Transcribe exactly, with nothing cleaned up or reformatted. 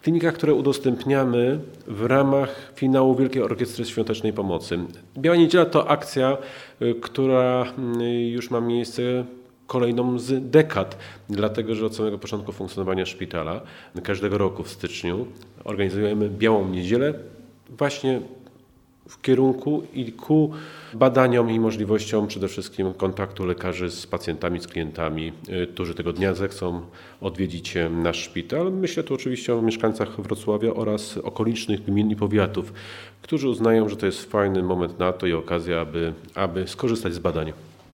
klinikach, które udostępniamy w ramach finału Wielkiej Orkiestry Świątecznej Pomocy. Biała Niedziela to akcja, która już ma miejsce kolejną z dekad, dlatego że od samego początku funkcjonowania szpitala każdego roku w styczniu organizujemy Białą Niedzielę właśnie w kierunku i ku badaniom i możliwościom przede wszystkim kontaktu lekarzy z pacjentami, z klientami, którzy tego dnia zechcą odwiedzić nasz szpital. Myślę tu oczywiście o mieszkańcach Wrocławia oraz okolicznych gmin i powiatów, którzy uznają, że to jest fajny moment na to i okazja, aby, aby skorzystać z badań.